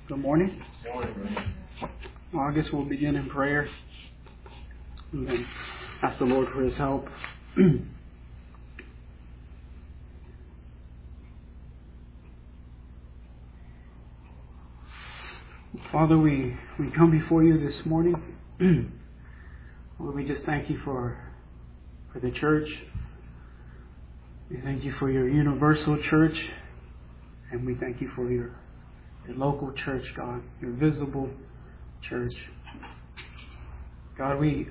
Good morning. Well, I guess we'll begin in prayer and then ask the Lord for His help. Father, we come before you this morning. Lord, we just thank you for the church. We thank you for your universal church. And we thank you for your local church, God, your visible church. God, we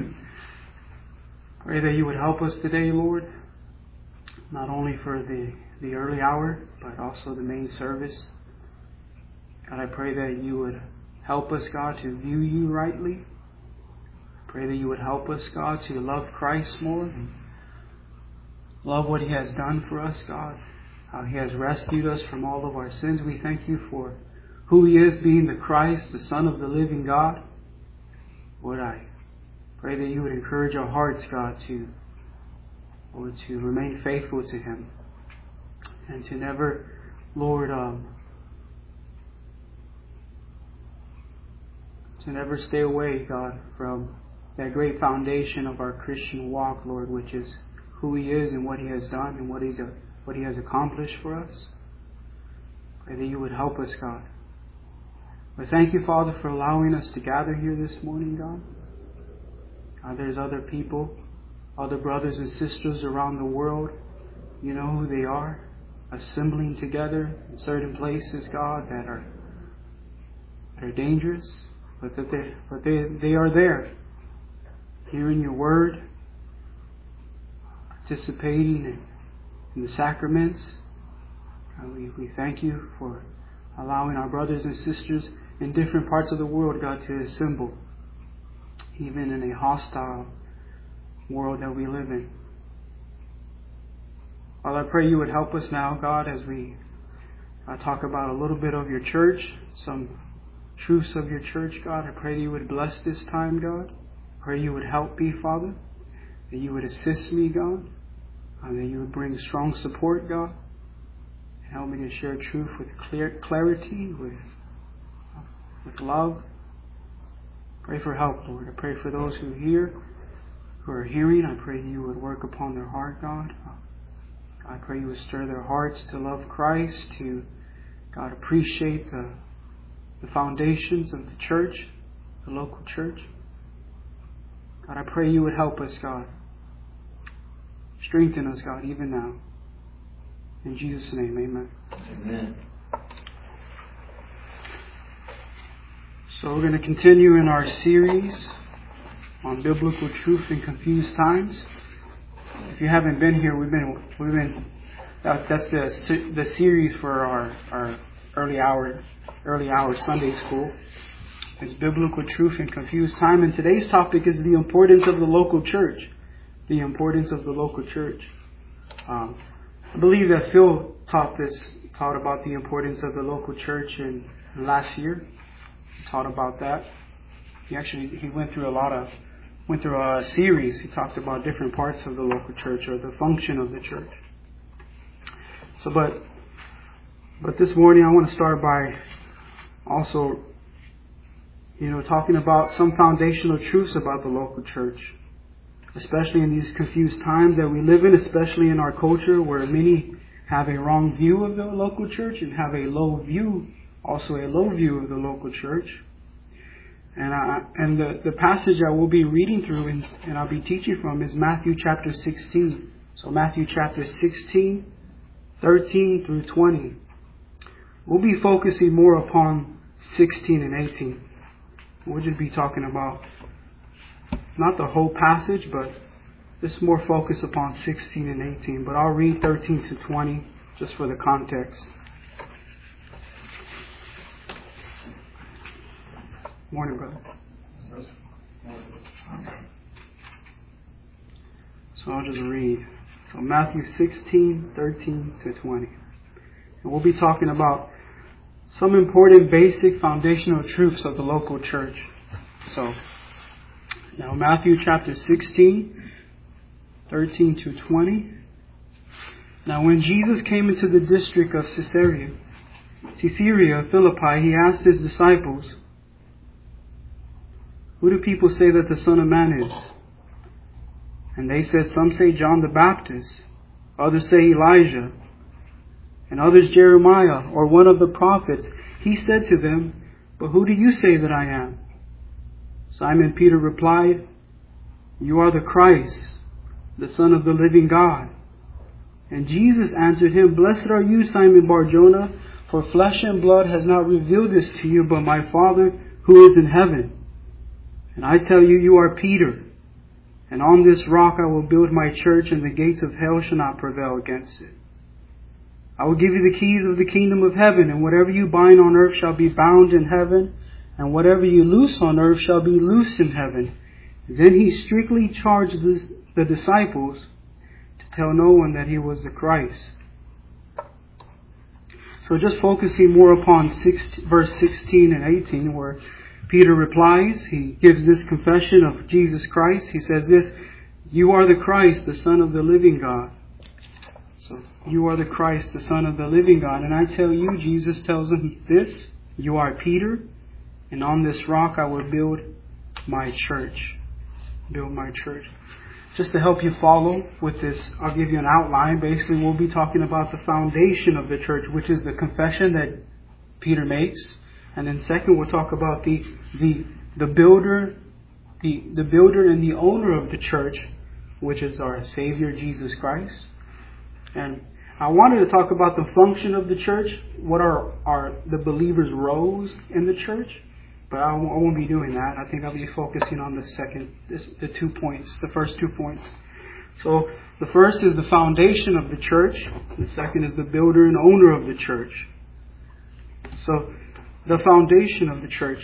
pray that you would help us today, Lord, not only for the early hour, but also the main service. God, I pray that you would help us, God, to view you rightly. Pray that you would help us, God, to love Christ more and love what He has done for us, God. How He has rescued us from all of our sins. We thank you for who He is, being the Christ, the Son of the living God. Lord, I pray that you would encourage our hearts, God, to remain faithful to Him. And to never, Lord, to never stay away, God, from that great foundation of our Christian walk, Lord, which is who He is and what He has done and what He has accomplished for us. Pray that you would help us, God. I thank you, Father, for allowing us to gather here this morning, God. God, there's other people, other brothers and sisters around the world. You know who they are, assembling together in certain places, God, that are dangerous, but they are there, hearing your word, participating in the sacraments. God, we thank you for allowing our brothers and sisters in different parts of the world, God, to assemble, even in a hostile world that we live in. Father, I pray you would help us now, God, as we talk about a little bit of your church, some truths of your church, God. I pray you would bless this time, God. I pray you would help me, Father, that you would assist me, God, that you would bring strong support, God. Help me to share truth with clarity, with love. Pray for help, Lord. I pray for those who are hearing. I pray you would work upon their heart, God. I pray you would stir their hearts to love Christ, to, God, appreciate the foundations of the church, the local church. God, I pray you would help us, God. Strengthen us, God, even now. In Jesus' name, amen. Amen. So we're going to continue in our series on biblical truth in confused times. If you haven't been here, that's the series for our early hour Sunday school. It's biblical truth in confused time, and today's topic is the importance of the local church. The importance of the local church. I believe that Phil taught about the importance of the local church in last year. He taught about that. He went through a series. He talked about different parts of the local church or the function of the church. So, but this morning I want to start by also, talking about some foundational truths about the local church, especially in these confused times that we live in, especially in our culture where many have a wrong view of the local church and have a low view of the local church. And the passage I will be reading through and I'll be teaching from is Matthew chapter 16. So Matthew chapter 16, 13 through 20. We'll be focusing more upon 16 and 18. We'll just be talking about not the whole passage, but just more focus upon 16 and 18. But I'll read 13 to 20 just for the context. Morning, brother. So I'll just read. So Matthew 16, 13 to 20. And we'll be talking about some important basic foundational truths of the local church. So now Matthew chapter 16, 13 to 20. Now when Jesus came into the district of Caesarea, Caesarea Philippi, he asked his disciples, "Who do people say that the Son of Man is?" And they said, "Some say John the Baptist, others say Elijah, and others Jeremiah or one of the prophets." He said to them, "But who do you say that I am?" Simon Peter replied, "You are the Christ, the Son of the living God." And Jesus answered him, "Blessed are you, Simon Bar-Jonah, for flesh and blood has not revealed this to you, but my Father who is in heaven. And I tell you, you are Peter, and on this rock I will build my church, and the gates of hell shall not prevail against it. I will give you the keys of the kingdom of heaven, and whatever you bind on earth shall be bound in heaven, and whatever you loose on earth shall be loosed in heaven." Then he strictly charged the disciples to tell no one that he was the Christ. So just focusing more upon verse 16 and 18, where Peter replies, he gives this confession of Jesus Christ. He says this, "You are the Christ, the Son of the living God." So, you are the Christ, the Son of the living God. And I tell you, Jesus tells him this, "You are Peter, and on this rock I will build my church." Build my church. Just to help you follow with this, I'll give you an outline. Basically, we'll be talking about the foundation of the church, which is the confession that Peter makes. And then second, we'll talk about the builder, the builder and the owner of the church, which is our Savior, Jesus Christ. And I wanted to talk about the function of the church. What are the believers' roles in the church? But I won't be doing that. I think I'll be focusing on the first 2 points. So the first is the foundation of the church. The second is the builder and owner of the church. So the foundation of the church.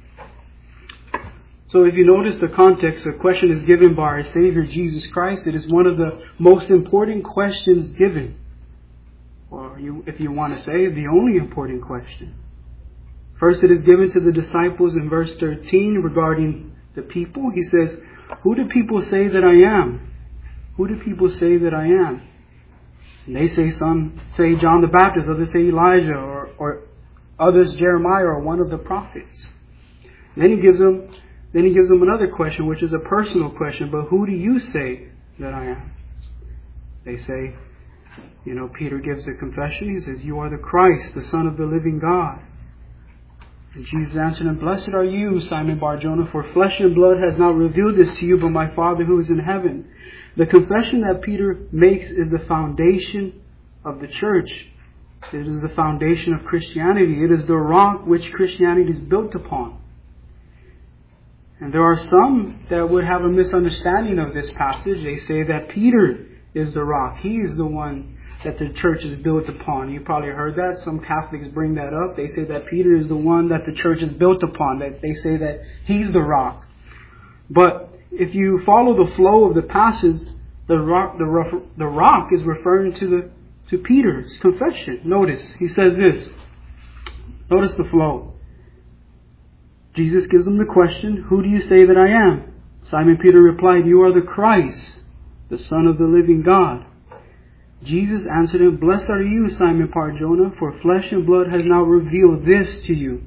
So if you notice the context, the question is given by our Savior Jesus Christ. It is one of the most important questions given. Or if you want to say, the only important question. First, it is given to the disciples in verse 13 regarding the people. He says, "Who do people say that I am? Who do people say that I am?" And they say, some say John the Baptist, others say Elijah, or others Jeremiah, or one of the prophets. Then he gives them another question, which is a personal question. "But who do you say that I am?" They say, Peter gives a confession. He says, "You are the Christ, the Son of the living God." And Jesus answered him, "Blessed are you, Simon Bar-Jonah, for flesh and blood has not revealed this to you, but my Father who is in heaven." The confession that Peter makes is the foundation of the church. It is the foundation of Christianity. It is the rock which Christianity is built upon. And there are some that would have a misunderstanding of this passage. They say that Peter is the rock. He is the one that the church is built upon. You probably heard that. Some Catholics bring that up. They say that Peter is the one that the church is built upon. That they say that he's the rock. But if you follow the flow of the passage, the rock is referring to Peter's confession. Notice, he says this. Notice the flow. Jesus gives him the question, "Who do you say that I am?" Simon Peter replied, "You are the Christ, the Son of the living God." Jesus answered him, "Blessed are you, Simon Bar-Jonah, for flesh and blood has not revealed this to you,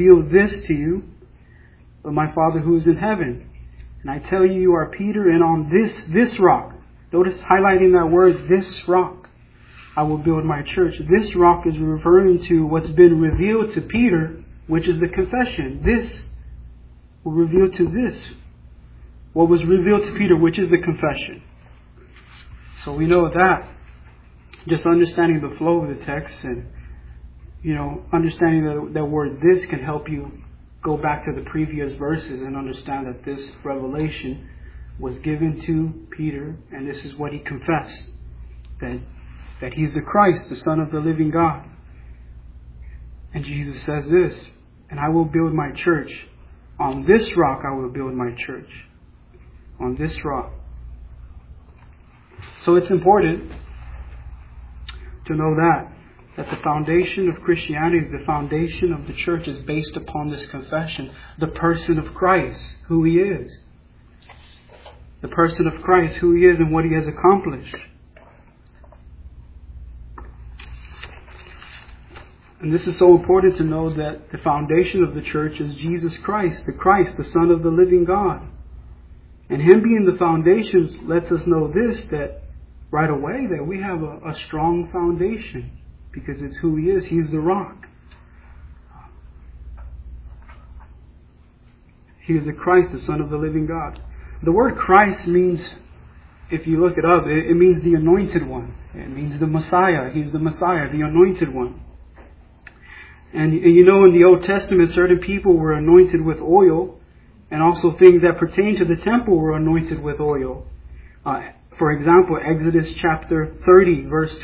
but my Father who is in heaven. And I tell you, you are Peter, and on this rock," notice highlighting that word, this rock, "I will build my church." This rock is referring to what's been revealed to Peter, which is the confession. This will reveal to this, what was revealed to Peter, which is the confession. So we know that. Just understanding the flow of the text and, understanding that word "this" can help you go back to the previous verses and understand that this revelation was given to Peter, and this is what he confessed, that he's the Christ, the Son of the living God. And Jesus says this, "And I will build my church. On this rock I will build my church." On this rock. So it's important to know that the foundation of Christianity, the foundation of the church is based upon this confession. The person of Christ, who He is. The person of Christ, who He is and what He has accomplished. And this is so important to know that the foundation of the church is Jesus Christ, the Son of the living God. And Him being the foundation lets us know this, that right away that we have a strong foundation, because it's who He is. He's the rock. He is the Christ, the Son of the living God. The word Christ means, if you look it up, it means the anointed one. It means the Messiah. He's the Messiah, the anointed one. And you know, in the Old Testament, certain people were anointed with oil, and also things that pertain to the temple were anointed with oil. For example, Exodus chapter 30, verses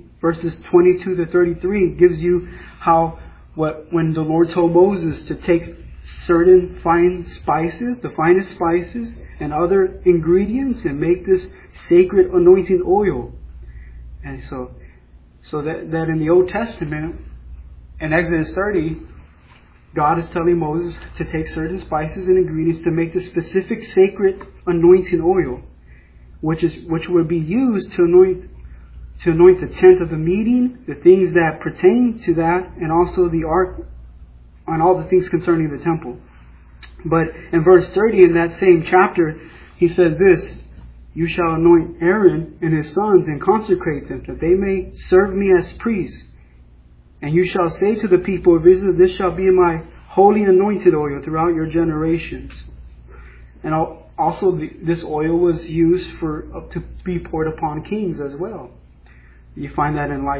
22 to 33 gives you when the Lord told Moses to take certain fine spices, the finest spices, and other ingredients, and make this sacred anointing oil. And so that in the Old Testament, in Exodus 30, God is telling Moses to take certain spices and ingredients to make the specific sacred anointing oil, which would be used to anoint the tent of the meeting, the things that pertain to that, and also the ark, and all the things concerning the temple. But in verse 30 in that same chapter, he says this: "You shall anoint Aaron and his sons and consecrate them, that they may serve me as priests. And you shall say to the people of Israel, this shall be my holy anointed oil throughout your generations." And also this oil was used to be poured upon kings as well. You find that in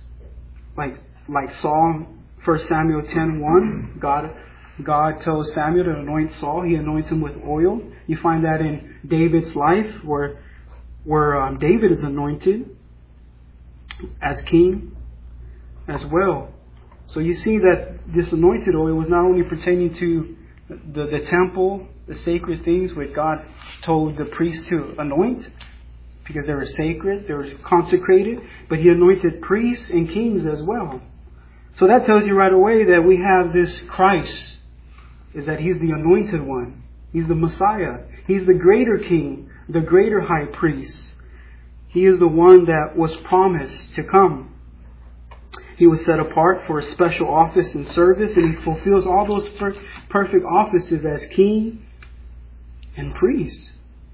like Saul, 1 Samuel 10:1. God tells Samuel to anoint Saul. He anoints him with oil. You find that in David's life, where David is anointed as king as well. So you see that this anointed oil was not only pertaining to the temple, the sacred things which God told the priests to anoint, because they were sacred, they were consecrated, but He anointed priests and kings as well. So that tells you right away that we have this Christ, is that He's the anointed one. He's the Messiah. He's the greater king, the greater high priest. He is the one that was promised to come. He was set apart for a special office and service, and He fulfills all those perfect offices as king and priest.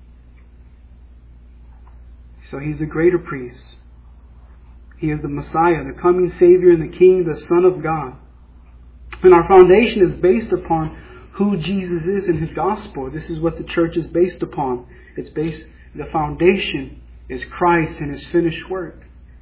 So He's the greater priest. He is the Messiah, the coming Savior and the King, the Son of God. And our foundation is based upon who Jesus is in His gospel. This is what the church is based upon. The foundation is Christ and His finished work.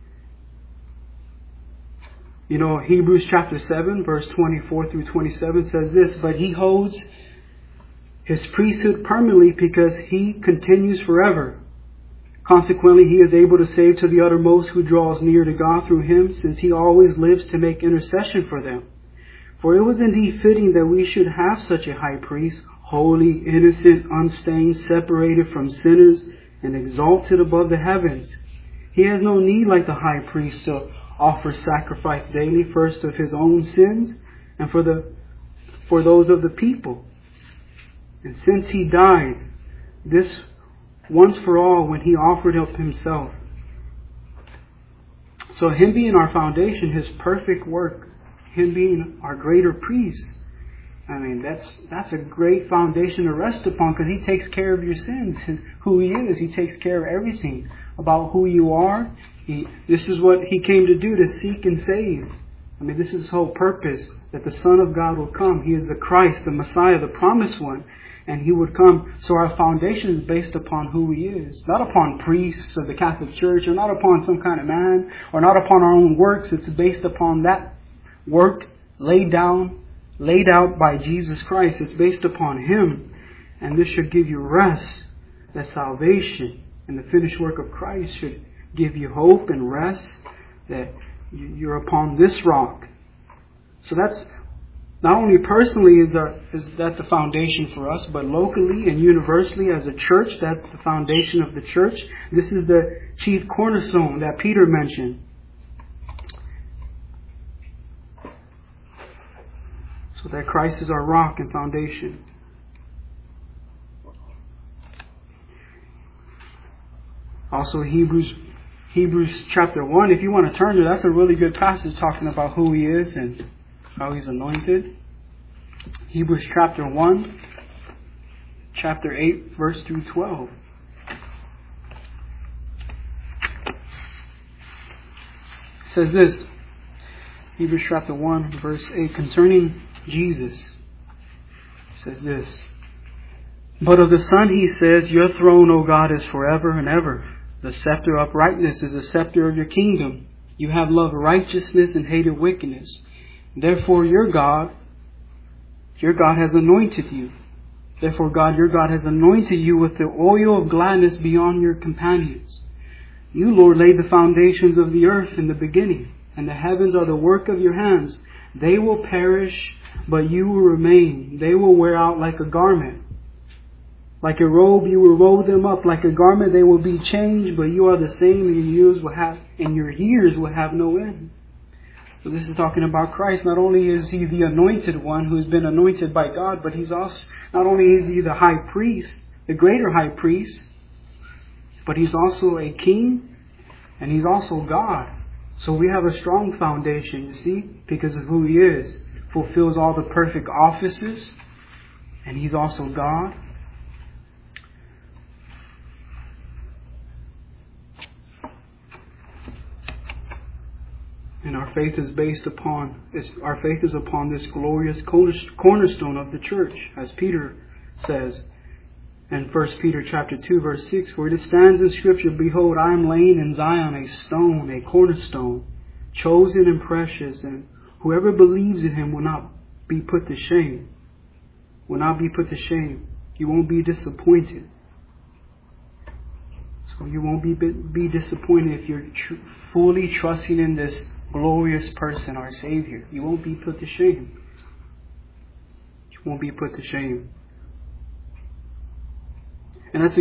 You know, Hebrews chapter 7, verse 24 through 27 says this: "But He holds His priesthood permanently because He continues forever. Consequently, He is able to save to the uttermost who draws near to God through Him, since He always lives to make intercession for them. For it was indeed fitting that we should have such a high priest, holy, innocent, unstained, separated from sinners, and exalted above the heavens. He has no need, like the high priest, to offer sacrifice daily, first of His own sins, and for those of the people. And since He died, this once for all, when He offered up Himself." So Him being our foundation, His perfect work, Him being our greater priest, I mean, that's a great foundation to rest upon, because He takes care of your sins. Who He is, He takes care of everything about who you are. This is what He came to do, to seek and save. I mean, this is His whole purpose, that the Son of God will come. He is the Christ, the Messiah, the promised one. And He would come. So our foundation is based upon who He is. Not upon priests of the Catholic Church, or not upon some kind of man, or not upon our own works. It's based upon that work laid out by Jesus Christ. It's based upon Him. And this should give you rest. That salvation and the finished work of Christ should give you hope and rest, that you're upon this rock. So that's not only personally is that the foundation for us, but locally and universally as a church, that's the foundation of the church. This is the chief cornerstone that Peter mentioned. So that Christ is our rock and foundation. Also Hebrews Hebrews chapter 1. If you want to turn to, that's a really good passage talking about who He is and how He's anointed. Hebrews chapter 1, chapter 8, verse through 12. It says this, Hebrews chapter 1, verse 8, concerning Jesus. It says this, but of the Son He says, your throne, O God, is forever and ever. The scepter of uprightness is the scepter of your kingdom. You have loved righteousness and hated wickedness. Therefore your God has anointed you. Therefore God, your God, has anointed you with the oil of gladness beyond your companions. You, Lord, laid the foundations of the earth in the beginning, and the heavens are the work of your hands. They will perish, but you will remain. They will wear out like a garment. Like a robe, you will roll them up. Like a garment, they will be changed, but you are the same, and your years will have no end. So this is talking about Christ. Not only is He the anointed one who's been anointed by God, but He's also, not only is He the high priest, the greater high priest, but He's also a king, and He's also God. So we have a strong foundation, you see, because of who He is. Fulfills all the perfect offices, and He's also God. And our faith is upon this glorious cornerstone of the church, as Peter says in 1 Peter chapter 2, verse 6, for it stands in Scripture, behold, I am laying in Zion a stone, a cornerstone, chosen and precious, and whoever believes in Him will not be put to shame. Will not be put to shame. You won't be disappointed. So you won't be disappointed if you're fully trusting in this glorious person, our Savior. You won't be put to shame. You won't be put to shame. And that's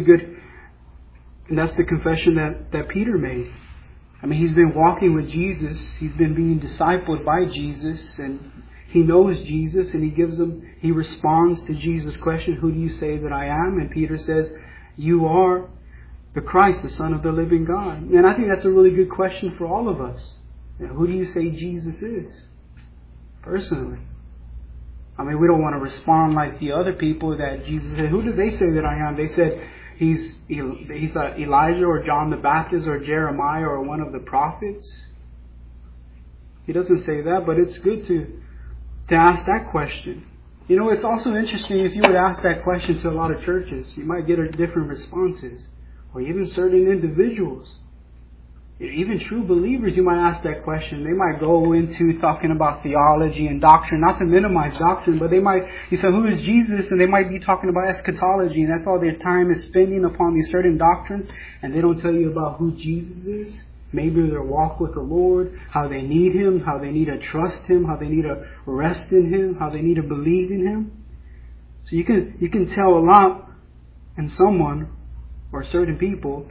the confession that Peter made. I mean, he's been walking with Jesus. He's been being discipled by Jesus, and he knows Jesus, and he responds to Jesus' question, who do you say that I am? And Peter says, you are the Christ, the Son of the living God. And I think that's a really good question for all of us. Who do you say Jesus is? Personally. I mean, we don't want to respond like the other people that Jesus said. Who did they say that I am? They said he's Elijah or John the Baptist or Jeremiah or one of the prophets. He doesn't say that, but it's good to ask that question. You know, it's also interesting if you would ask that question to a lot of churches, you might get different responses. Or even certain individuals. Even true believers, you might ask that question. They might go into talking about theology and doctrine, not to minimize doctrine, but you say, who is Jesus? And they might be talking about eschatology, and that's all their time is spending upon these certain doctrines, and they don't tell you about who Jesus is. Maybe their walk with the Lord, how they need Him, how they need to trust Him, how they need to rest in Him, how they need to believe in Him. So you can tell a lot in someone or certain people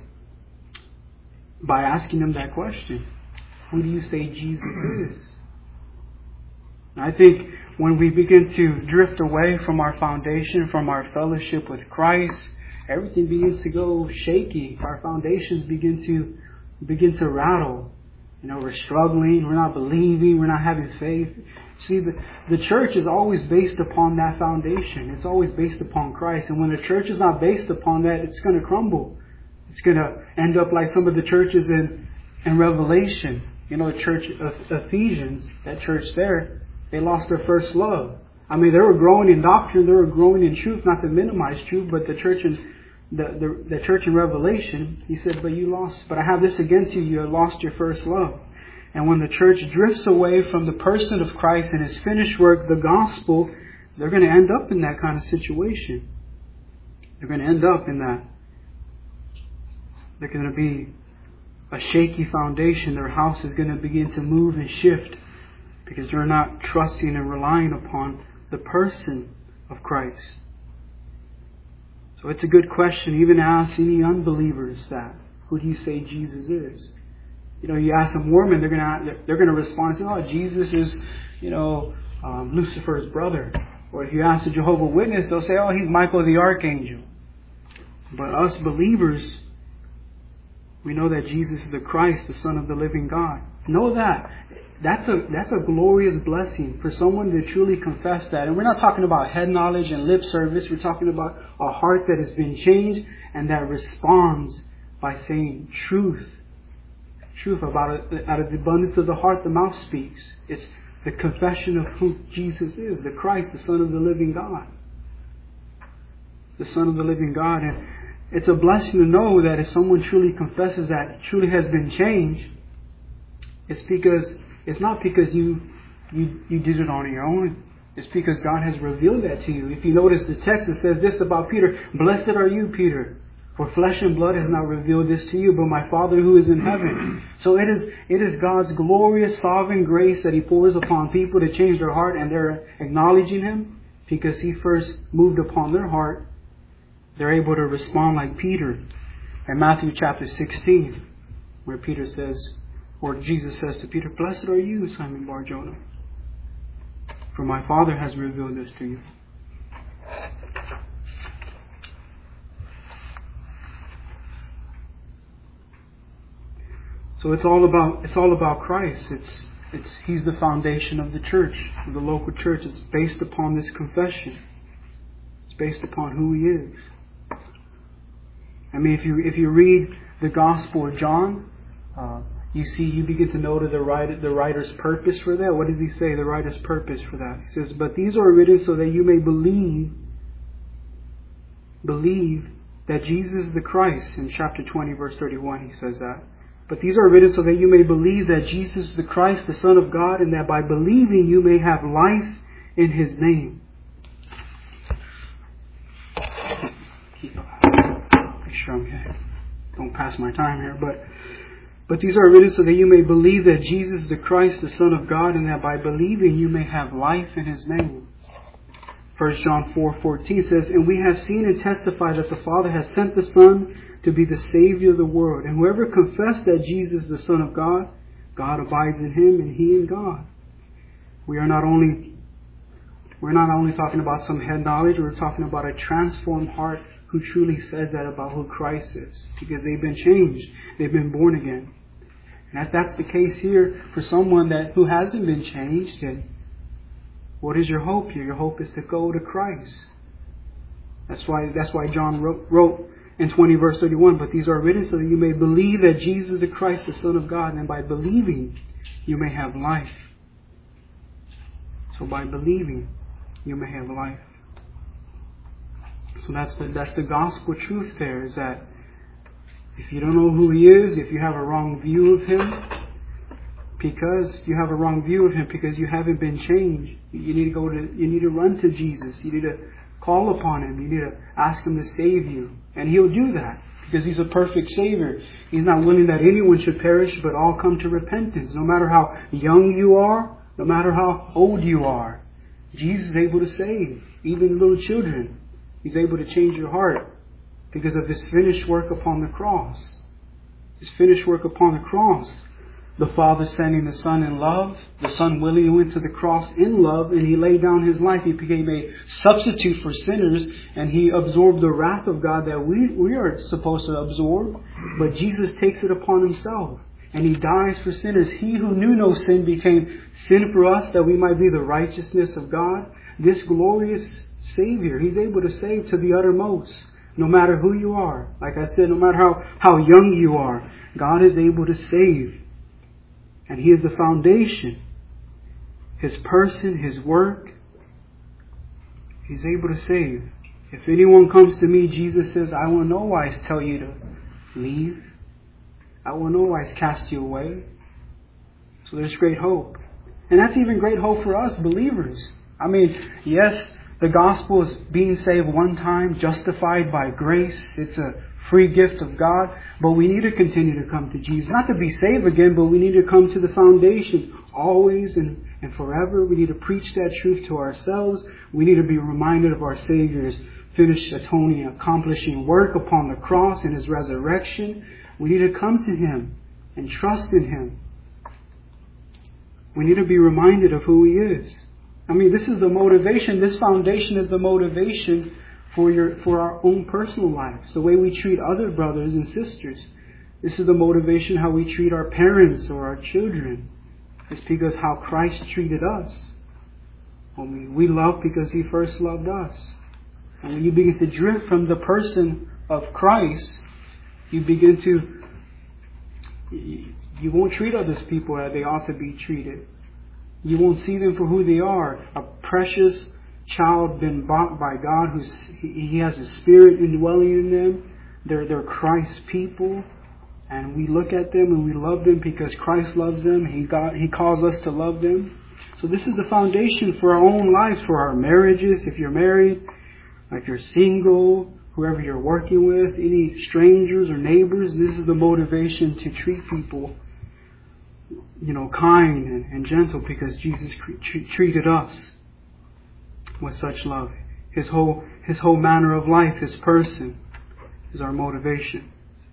by asking them that question. Who do you say Jesus is? And I think when we begin to drift away from our foundation, from our fellowship with Christ, everything begins to go shaky. Our foundations begin to rattle. You know, we're struggling, we're not believing, we're not having faith. See, the church is always based upon that foundation. It's always based upon Christ. And when the church is not based upon that, it's going to crumble. It's going to end up like some of the churches in Revelation. You know, the church of Ephesians, that church there, they lost their first love. I mean, they were growing in doctrine, they were growing in truth, not to minimize truth, but the church in Revelation, he said, but I have this against you, you have lost your first love. And when the church drifts away from the person of Christ and His finished work, the gospel, they're going to end up in that kind of situation. They're going to end up in that. They're going to be a shaky foundation. Their house is going to begin to move and shift because they're not trusting and relying upon the person of Christ. So it's a good question, even ask any unbelievers that. Who do you say Jesus is? You know, you ask a Mormon, they're going to respond and say, oh, Jesus is, Lucifer's brother. Or if you ask a Jehovah's Witness, they'll say, oh, he's Michael the Archangel. But us believers, We know that Jesus is the Christ, the Son of the living God. Know that. That's a glorious blessing for someone to truly confess that. And we're not talking about head knowledge and lip service. We're talking about a heart that has been changed and that responds by saying truth. Truth about it. Out of the abundance of the heart, the mouth speaks. It's the confession of who Jesus is, the Christ, the Son of the living God. The Son of the living God. And it's a blessing to know that if someone truly confesses that, truly has been changed, it's not because you did it on your own. It's because God has revealed that to you. If you notice the text, it says this about Peter: "Blessed are you, Peter, for flesh and blood has not revealed this to you, but my Father who is in heaven." So it is God's glorious sovereign grace that He pours upon people to change their heart, and they're acknowledging Him because He first moved upon their heart. They're able to respond like Peter in Matthew chapter 16, where Peter says, or Jesus says to Peter, "Blessed are you, Simon Bar-Jonah, for my Father has revealed this to you." So it's all about Christ. He's the foundation of the church, of the local church. It's based upon this confession. It's based upon who He is. I mean, if you read the Gospel of John, you begin to note the writer's purpose for that. What does he say? The writer's purpose for that. He says, "But these are written so that you may believe that Jesus is the Christ." In chapter 20, verse 31, he says that. "But these are written so that you may believe that Jesus is the Christ, the Son of God, and that by believing you may have life in His name." Make sure don't pass my time here, But these are written so that you may believe that Jesus is the Christ, the Son of God, and that by believing you may have life in His name. 1 John 4:14 says, "And we have seen and testified that the Father has sent the Son to be the Savior of the world. And whoever confesses that Jesus is the Son of God, God abides in him and he in God." We're not only talking about some head knowledge, we're talking about a transformed heart who truly says that about who Christ is, because they've been changed, they've been born again. And if that's the case here for someone who hasn't been changed, then what is your hope here? Your hope is to go to Christ. That's why John wrote in 20 verse 31, "But these are written so that you may believe that Jesus is the Christ, the Son of God, and by believing you may have life." So by believing you may have life. So that's the gospel truth there, is that if you don't know who He is, if you have a wrong view of Him, because you haven't been changed, you need to run to Jesus. You need to call upon Him. You need to ask Him to save you. And He'll do that because He's a perfect Savior. He's not willing that anyone should perish, but all come to repentance. No matter how young you are, no matter how old you are, Jesus is able to save, even little children. He's able to change your heart because of His finished work upon the cross. His finished work upon the cross. The Father sending the Son in love. The Son willingly went to the cross in love, and He laid down His life. He became a substitute for sinners, and He absorbed the wrath of God that we are supposed to absorb. But Jesus takes it upon Himself, and He dies for sinners. He who knew no sin became sin for us, that we might be the righteousness of God. This glorious Savior, He's able to save to the uttermost. No matter who you are. Like I said, no matter how young you are, God is able to save. And He is the foundation. His person, His work, He's able to save. If anyone comes to me, Jesus says, I will no wise tell you to leave. I will no wise cast you away. So there's great hope. And that's even great hope for us believers. I mean, yes, the gospel is being saved one time, justified by grace. It's a free gift of God. But we need to continue to come to Jesus. Not to be saved again, but we need to come to the foundation always and forever. We need to preach that truth to ourselves. We need to be reminded of our Savior's finished atoning, accomplishing work upon the cross and His resurrection. We need to come to Him and trust in Him. We need to be reminded of who He is. I mean, this is the motivation. This foundation is the motivation for our own personal lives. The way we treat other brothers and sisters. This is the motivation how we treat our parents or our children. It's because how Christ treated us. We love because He first loved us. And when you begin to drift from the person of Christ, you begin to, you won't treat other people as they ought to be treated. You won't see them for who they are. A precious child been bought by God. He has a Spirit indwelling in them. They're Christ's people. And we look at them and we love them because Christ loves them. He calls us to love them. So this is the foundation for our own lives, for our marriages. If you're married, if you're single, whoever you're working with, any strangers or neighbors, this is the motivation to treat people, kind and gentle, because Jesus treated us with such love. His whole manner of life, His person, is our motivation.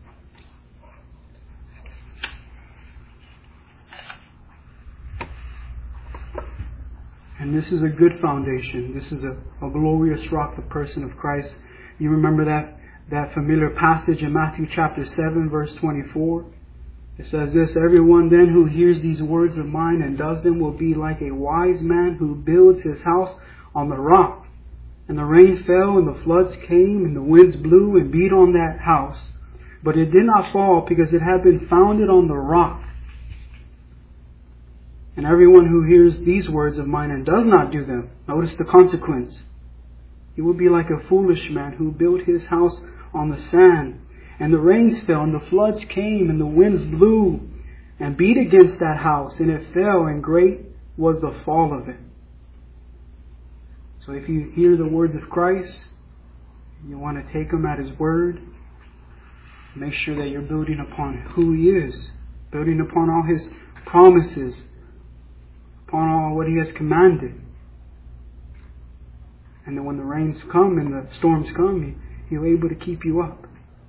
And this is a good foundation. This is a glorious rock, the person of Christ. You remember that familiar passage in Matthew chapter 7, verse 24? It says this: "Everyone then who hears these words of mine and does them will be like a wise man who builds his house on the rock. And the rain fell, and the floods came, and the winds blew and beat on that house. But it did not fall, because it had been founded on the rock. And everyone who hears these words of mine and does not do them," notice the consequence, "he will be like a foolish man who built his house on the sand. And the rains fell, and the floods came, and the winds blew and beat against that house, and it fell, and great was the fall of it." So if you hear the words of Christ, you want to take Him at His word, make sure that you're building upon who He is, building upon all His promises, upon all what He has commanded. And then when the rains come and the storms come, He'll be able to keep you up.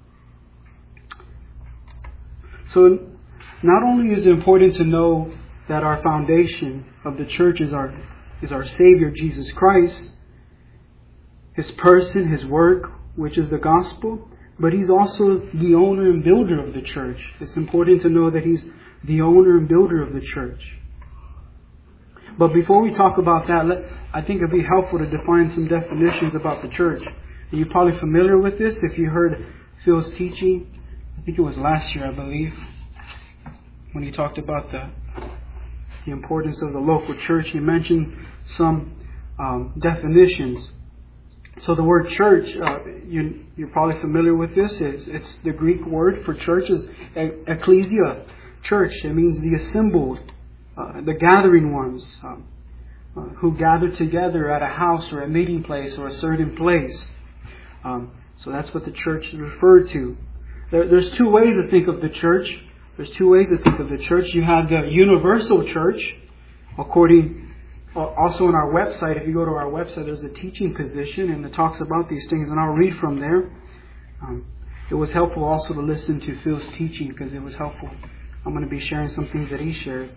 So not only is it important to know that our foundation of the church is our Savior, Jesus Christ, His person, His work, which is the gospel, but He's also the owner and builder of the church. It's important to know that He's the owner and builder of the church. But before we talk about that, I think it'd be helpful to define some definitions about the church. You're probably familiar with this if you heard Phil's teaching. I think it was last year, I believe, when he talked about the importance of the local church. He mentioned some definitions. So the word church, you're probably familiar with this. It's the Greek word for church is ecclesia, church. It means the assembled, the gathering ones, who gather together at a house or a meeting place or a certain place. So that's what the church is referred to. There's two ways to think of the church. You have the universal church, also on our website. If you go to our website, there's a teaching position and it talks about these things, and I'll read from there. It was helpful also to listen to Phil's teaching because it was helpful. I'm going to be sharing some things that he shared.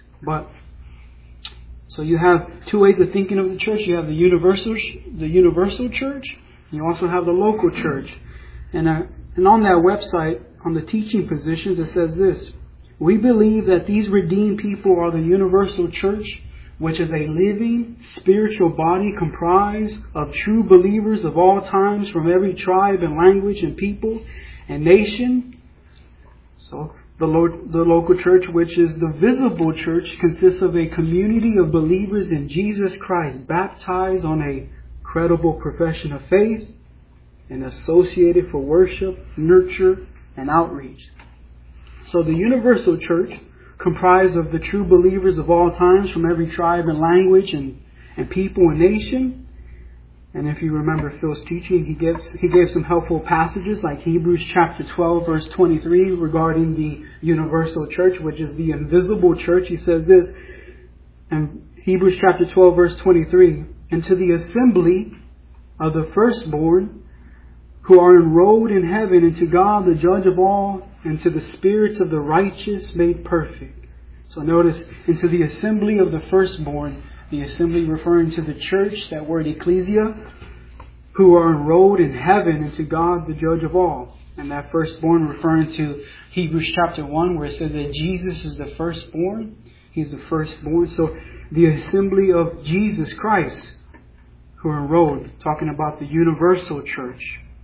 So you have two ways of thinking of the church. You have the universal church. And you also have the local church. And on that website, on the teaching positions, it says this: "We believe that these redeemed people are the universal church, which is a living spiritual body comprised of true believers of all times, from every tribe and language and people and nation." So the local church, which is the visible church, consists of a community of believers in Jesus Christ, baptized on a credible profession of faith and associated for worship, nurture, and outreach. So the universal church, comprised of the true believers of all times, from every tribe and language and people and nation. And if you remember Phil's teaching, he gave some helpful passages like Hebrews chapter 12 verse 23 regarding the universal church, which is the invisible church. He says this in Hebrews chapter 12 verse 23: "And to the assembly of the firstborn who are enrolled in heaven, and to God the judge of all, and to the spirits of the righteous made perfect." So notice, into the assembly of the firstborn, the assembly referring to the church, that word ecclesia, who are enrolled in heaven, and to God the judge of all. And that firstborn referring to Hebrews chapter 1, where it says that Jesus is the firstborn. He's the firstborn. So the assembly of Jesus Christ who enrolled, talking about the universal church.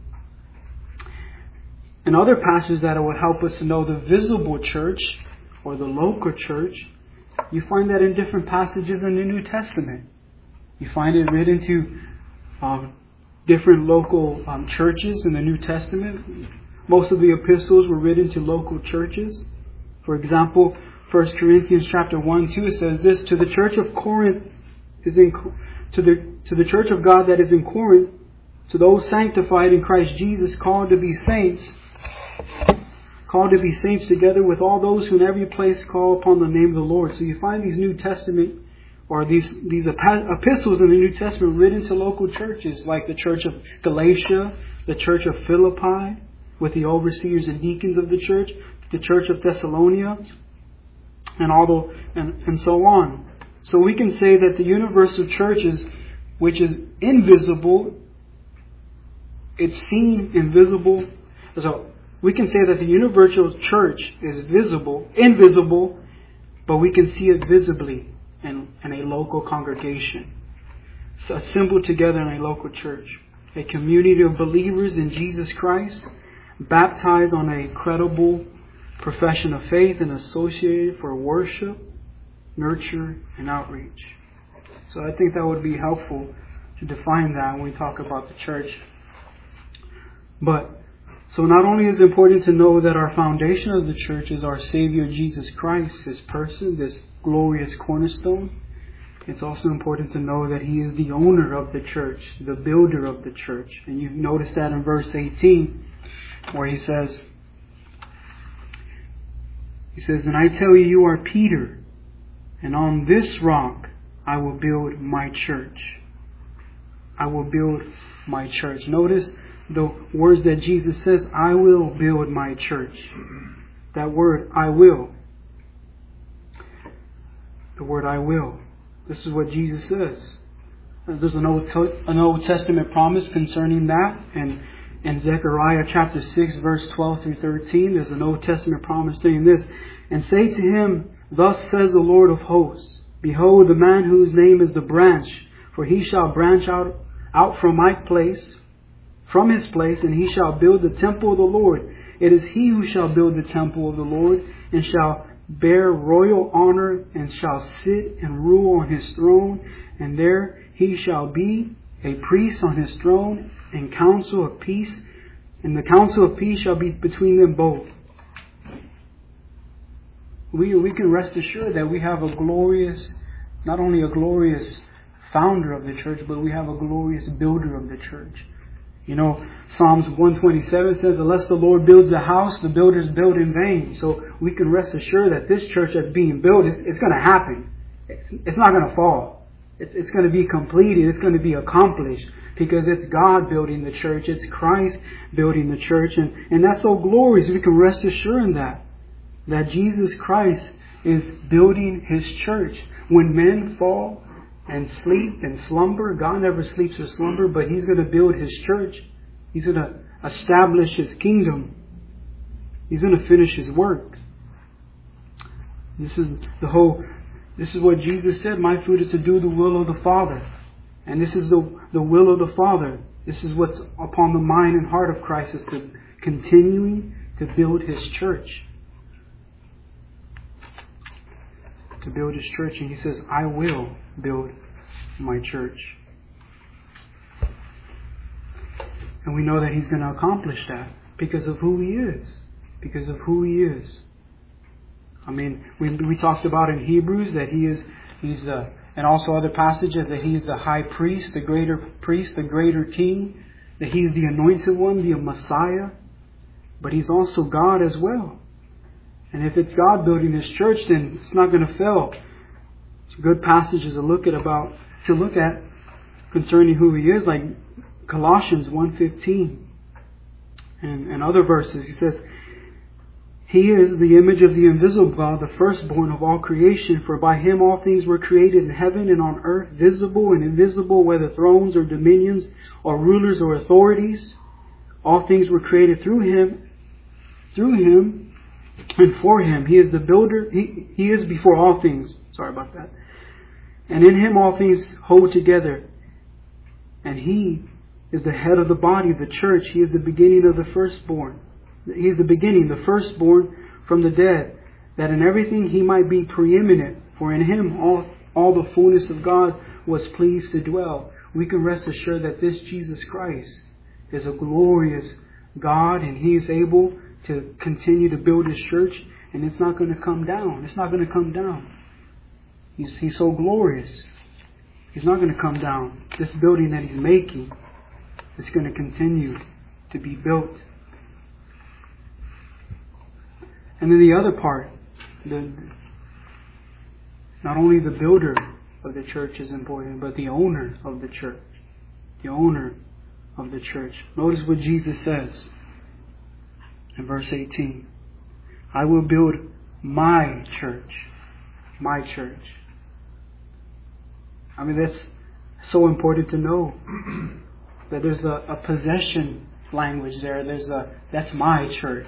And other passages that will help us to know the visible church or the local church, you find that in different passages in the New Testament. You find it written to different local churches in the New Testament. Most of the epistles were written to local churches. For example, 1 Corinthians chapter 1-2, it says this: to the church of Corinth to the church of God that is in Corinth, to those sanctified in Christ Jesus, called to be saints together with all those who in every place call upon the name of the Lord. So you find these New Testament or these epistles in the New Testament written to local churches, like the church of Galatia, the church of Philippi, with the overseers and deacons of the church of Thessalonica, and so on. So we can say that the universal church which is invisible, it's seen, invisible. So we can say that the universal church is invisible, but we can see it visibly in a local congregation. So assembled together in a local church. A community of believers in Jesus Christ, baptized on a credible profession of faith and associated for worship, nurture, and outreach. So I think that would be helpful to define that when we talk about the church. So not only is it important to know that our foundation of the church is our Savior Jesus Christ, His person, this glorious cornerstone, it's also important to know that He is the owner of the church, the builder of the church. And you've noticed that in verse 18, where He says, and I tell you, you are Peter, and on this rock I will build my church. I will build my church. Notice the words that Jesus says, I will build my church. That word, I will. The word, I will. This is what Jesus says. There's an Old Testament promise concerning that. And in Zechariah chapter 6, verse 12 through 13, there's an Old Testament promise saying this: and say to him, thus says the Lord of hosts, behold, the man whose name is the branch, for he shall branch out from his place, and he shall build the temple of the Lord. It is he who shall build the temple of the Lord, and shall bear royal honor, and shall sit and rule on his throne, and there he shall be a priest on his throne, and counsel of peace, and the counsel of peace shall be between them both. We can rest assured that we have not only a glorious founder of the church, but we have a glorious builder of the church. You know, Psalms 127 says, unless the Lord builds a house, the builders build in vain. So we can rest assured that this church that's being built, it's going to happen. It's not going to fall. It's going to be completed. It's going to be accomplished, because it's God building the church. It's Christ building the church. And that's so glorious. We can rest assured in that Jesus Christ is building His church. When men fall and sleep and slumber, God never sleeps or slumber, but He's going to build His church. He's going to establish His kingdom. He's going to finish His work. This is what Jesus said, my food is to do the will of the Father. And this is the will of the Father. This is what's upon the mind and heart of Christ, is to continuing to build His church. To build His church. And He says, I will build my church. And we know that He's going to accomplish that because of who He is. Because of who He is. I mean, we talked about in Hebrews that He's and also other passages, that He is the high priest, the greater king, that He's the anointed one, the Messiah. But He's also God as well. And if it's God building His church, then it's not going to fail. It's good passages to look at concerning who He is, like Colossians 1:15 and other verses. He says, He is the image of the invisible God, the firstborn of all creation. For by Him all things were created in heaven and on earth, visible and invisible, whether thrones or dominions or rulers or authorities. All things were created through Him through Him and for Him. He is the builder. He is before all things. Sorry about that. And in Him all things hold together. And He is the head of the body, the church. He is the beginning of the firstborn. He is the beginning, the firstborn from the dead, that in everything He might be preeminent. For in Him all the fullness of God was pleased to dwell. We can rest assured that this Jesus Christ is a glorious God, and He is able to continue to build His church, and it's not going to come down. It's not going to come down. He's so glorious. He's not going to come down. This building that He's making is going to continue to be built. And then the other part, not only the builder of the church is important, but the owner of the church. The owner of the church. Notice what Jesus says in verse 18. I will build my church. My church. I mean, that's so important to know. That there's a possession language there. That's my church.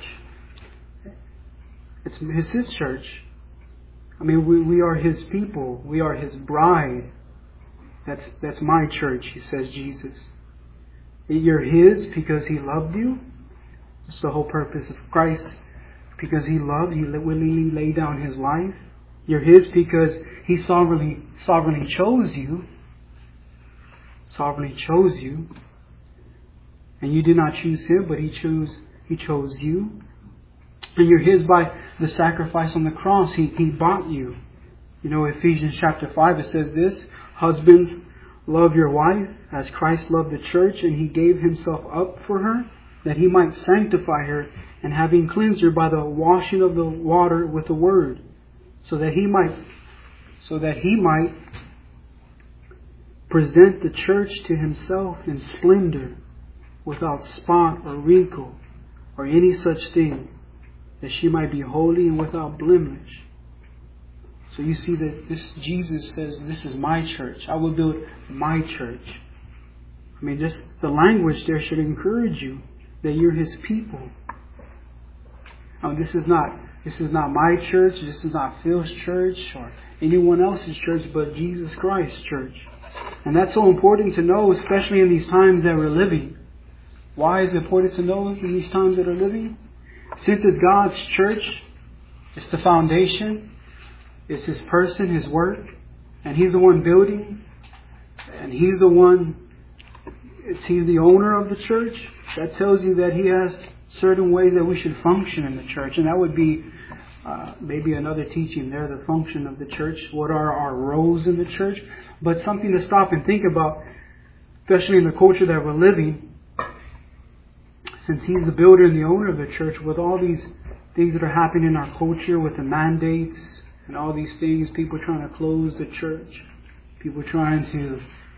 It's His church. I mean, we are His people. We are His bride. That's my church, He says, Jesus. You're His because He loved you. That's the whole purpose of Christ. Because He loved, He willingly laid down His life. You're His because He sovereignly chose you. Sovereignly chose you. And you did not choose Him, but He chose you. And you're His by the sacrifice on the cross. He bought you. You know, Ephesians chapter 5, it says this: husbands, love your wife as Christ loved the church, and He gave Himself up for her, that He might sanctify her, and having cleansed her by the washing of the water with the word, so that He might present the church to Himself in splendor, without spot or wrinkle or any such thing, that she might be holy and without blemish. So you see that this Jesus says, this is my church. I will build my church. I mean, just the language there should encourage you that you're His people. Now, this is not my church. This is not Phil's church or anyone else's church, but Jesus Christ's church. And that's so important to know, especially in these times that we're living. Why is it important to know in these times that we're living? Since it's God's church, it's the foundation, it's His person, His work, and He's the one building, and He's the owner of the church. That tells you that He has certain ways that we should function in the church, and that would be maybe another teaching there, the function of the church. What are our roles in the church? But something to stop and think about, especially in the culture that we're living. Since He's the builder and the owner of the church, with all these things that are happening in our culture, with the mandates and all these things, people trying to close the church, people trying to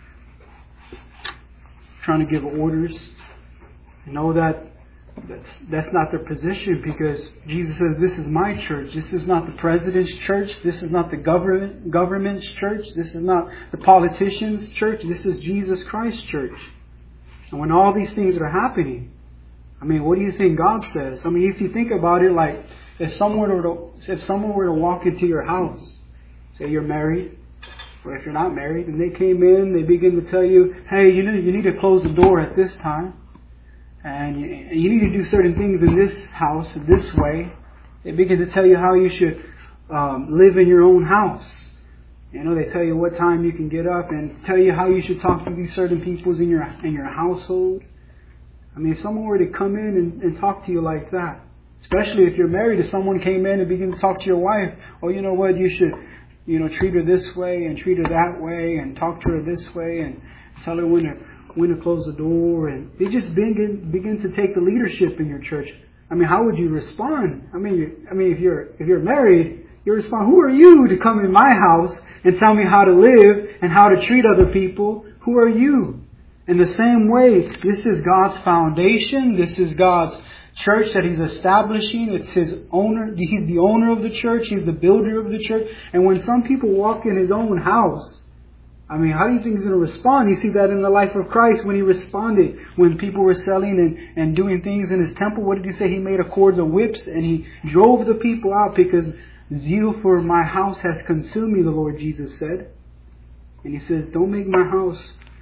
give orders, know that that's not their position, because Jesus says, this is my church. This is not the president's church. This is not the government's church. This is not the politician's church. This is Jesus Christ's church. And when all these things are happening, I mean, what do you think God says? I mean, if you think about it, like if someone were to walk into your house, say you're married, or if you're not married, and they came in, they begin to tell you, hey, you need to close the door at this time, and you need to do certain things in this house this way. They begin to tell you how you should live in your own house. You know, they tell you what time you can get up, and tell you how you should talk to these certain people in your household. I mean, if someone were to come in and talk to you like that, especially if you're married, if someone came in and began to talk to your wife, oh, you know what, you should, treat her this way and treat her that way and talk to her this way and tell her when to close the door, and they just begin to take the leadership in your church. I mean, how would you respond? I mean, if you're married, you respond, who are you to come in my house and tell me how to live and how to treat other people? Who are you? In the same way, this is God's foundation. This is God's church that He's establishing. It's His owner. He's the owner of the church. He's the builder of the church. And when some people walk in His own house I mean, how do you think He's going to respond? You see that in the life of Christ when He responded. When people were selling and doing things in His temple, what did He say? He made a cords of whips and He drove the people out because zeal for my house has consumed me, the Lord Jesus said. And He says, don't make my house,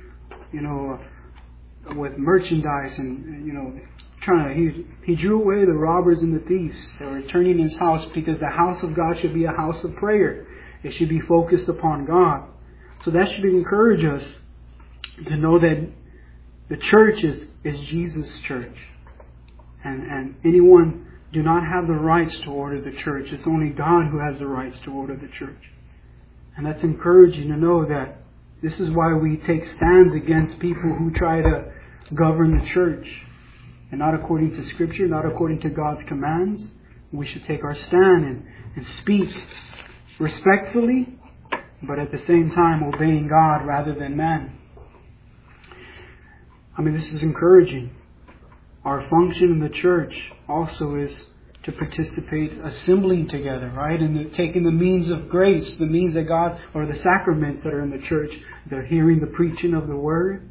with merchandise and He drew away the robbers and the thieves that were turning His house, because the house of God should be a house of prayer. It should be focused upon God. So that should encourage us to know that the church is Jesus' church. And anyone do not have the rights to order the church. It's only God who has the rights to order the church. And that's encouraging to know that this is why we take stands against people who try to govern the church. And not according to Scripture, not according to God's commands. We should take our stand and speak respectfully, but at the same time obeying God rather than man. I mean, this is encouraging. Our function in the church also is to participate, assembling together, right? And taking the means of grace, the means that God, or the sacraments that are in the church. They're hearing the preaching of the Word,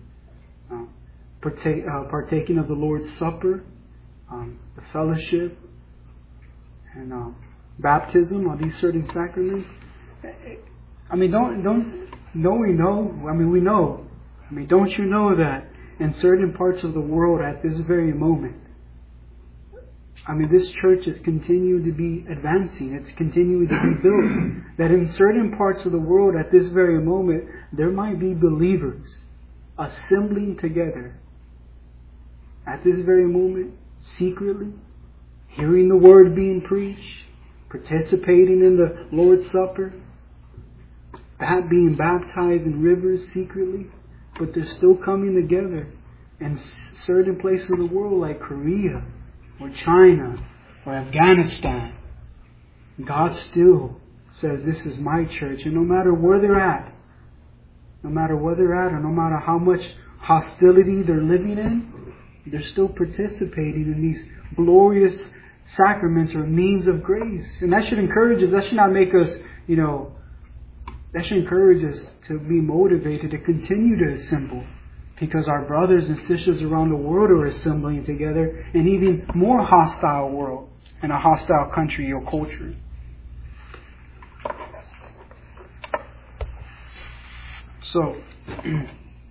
partaking of the Lord's Supper, the fellowship, and baptism, all these certain sacraments. I mean, we know. I mean, don't you know that in certain parts of the world at this very moment, I mean, this church is continuing to be advancing. It's continuing to be built. That in certain parts of the world at this very moment, there might be believers assembling together at this very moment, secretly, hearing the Word being preached, participating in the Lord's Supper, being baptized in rivers secretly, but they're still coming together in certain places of the world like Korea or China or Afghanistan. God still says, this is my church. And no matter where they're at, or no matter how much hostility they're living in, they're still participating in these glorious sacraments or means of grace. And that should encourage us. That should not make us, that should encourage us to be motivated to continue to assemble. Because our brothers and sisters around the world are assembling together in even more hostile world, in a hostile country or culture. So, and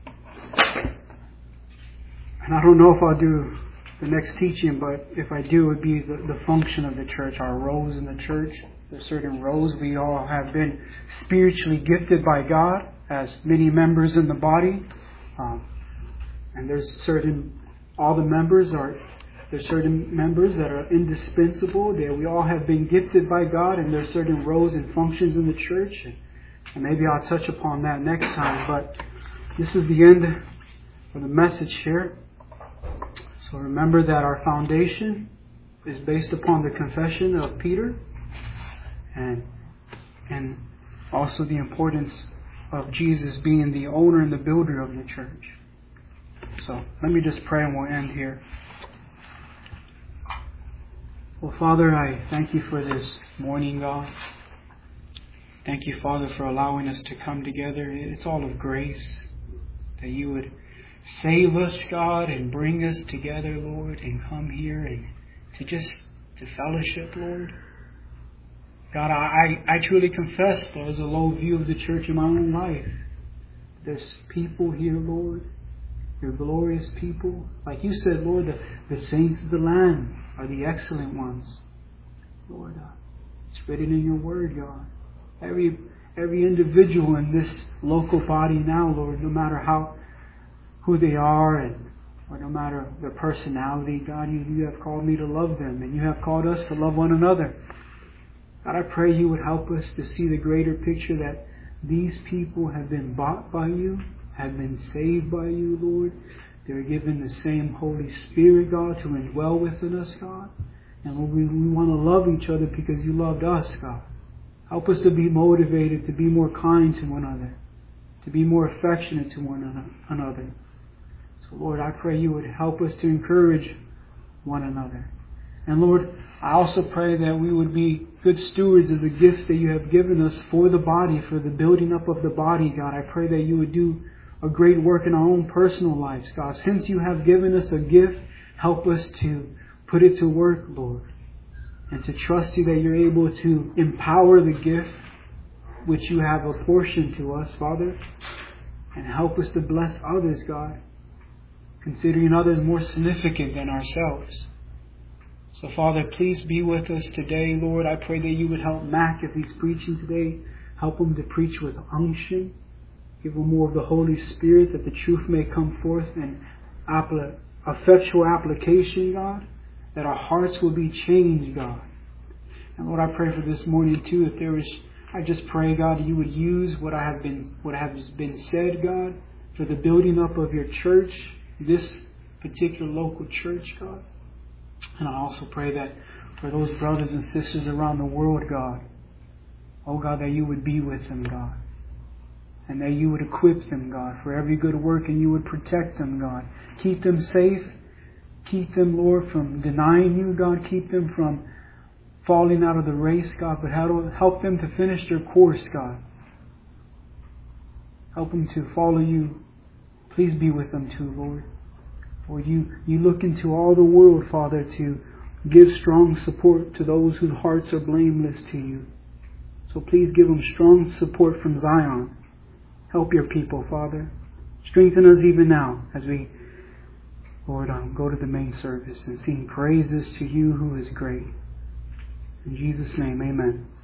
I don't know if I'll do the next teaching, but if I do, it would be the function of the church, our roles in the church. There's certain roles. We all have been spiritually gifted by God as many members in the body. And there's certain members that are indispensable. We all have been gifted by God, and there's certain roles and functions in the church. And maybe I'll touch upon that next time. But this is the end of the message here. So remember that our foundation is based upon the confession of Peter, and also the importance of Jesus being the owner and the builder of the church. So let me just pray and we'll end here. Well, Father, I thank You for this morning, God. Thank You, Father, for allowing us to come together. It's all of grace, that You would save us, God, and bring us together, Lord, and come here and to fellowship, Lord. God, I truly confess there's a low view of the church in my own life. There's people here, Lord. You're glorious people. Like You said, Lord, the saints of the land are the excellent ones. Lord, it's written in Your Word, God. Every individual in this local body now, Lord, no matter who they are or no matter their personality, God, you have called me to love them, and You have called us to love one another. God, I pray You would help us to see the greater picture that these people have been bought by You, have been saved by You, Lord. They're given the same Holy Spirit, God, to indwell within us, God. And Lord, we want to love each other because You loved us, God. Help us to be motivated to be more kind to one another, to be more affectionate to one another. So Lord, I pray You would help us to encourage one another. And Lord, I also pray that we would be good stewards of the gifts that you have given us for the body, for the building up of the body, God. I pray that you would do a great work in our own personal lives, God. Since you have given us a gift, help us to put it to work, Lord. And to trust you that you're able to empower the gift which you have apportioned to us, Father. And help us to bless others, God, considering others more significant than ourselves. So, Father, please be with us today, Lord. I pray that you would help Mac if he's preaching today. Help him to preach with unction. Give him more of the Holy Spirit, that the truth may come forth in effectual application, God. That our hearts will be changed, God. And Lord, I pray for this morning too, that I just pray, God, that you would use what has been said, God, for the building up of your church, this particular local church, God. And I also pray that for those brothers and sisters around the world, God, oh God, that you would be with them, God. And that you would equip them, God, for every good work, and you would protect them, God. Keep them safe. Keep them, Lord, from denying you, God. Keep them from falling out of the race, God. But help them to finish their course, God. Help them to follow you. Please be with them too, Lord. For you look into all the world, Father, to give strong support to those whose hearts are blameless to you. So please give them strong support from Zion. Help your people, Father. Strengthen us even now as we, Lord, go to the main service and sing praises to you who is great. In Jesus' name, amen.